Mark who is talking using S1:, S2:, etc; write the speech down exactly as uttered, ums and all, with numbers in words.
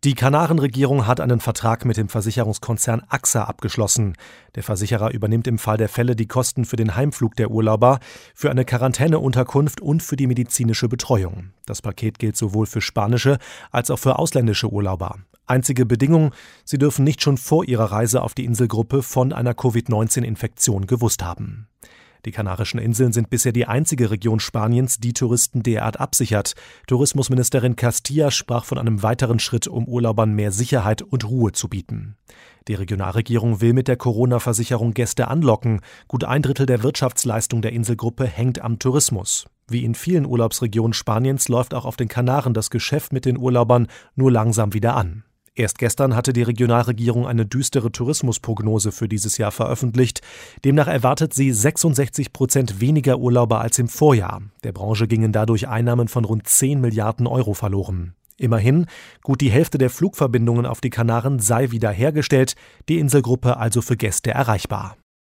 S1: Die Kanarenregierung hat einen Vertrag mit dem Versicherungskonzern A X A abgeschlossen. Der Versicherer übernimmt im Fall der Fälle die Kosten für den Heimflug der Urlauber, für eine Quarantäneunterkunft und für die medizinische Betreuung. Das Paket gilt sowohl für spanische als auch für ausländische Urlauber. Einzige Bedingung: Sie dürfen nicht schon vor ihrer Reise auf die Inselgruppe von einer Covid neunzehn Infektion gewusst haben. Die Kanarischen Inseln sind bisher die einzige Region Spaniens, die Touristen derart absichert. Tourismusministerin Castilla sprach von einem weiteren Schritt, um Urlaubern mehr Sicherheit und Ruhe zu bieten. Die Regionalregierung will mit der Corona-Versicherung Gäste anlocken. Gut ein Drittel der Wirtschaftsleistung der Inselgruppe hängt am Tourismus. Wie in vielen Urlaubsregionen Spaniens läuft auch auf den Kanaren das Geschäft mit den Urlaubern nur langsam wieder an. Erst gestern hatte die Regionalregierung eine düstere Tourismusprognose für dieses Jahr veröffentlicht. Demnach erwartet sie sechsundsechzig Prozent weniger Urlauber als im Vorjahr. Der Branche gingen dadurch Einnahmen von rund zehn Milliarden Euro verloren. Immerhin, gut die Hälfte der Flugverbindungen auf die Kanaren sei wieder hergestellt, die Inselgruppe also für Gäste erreichbar.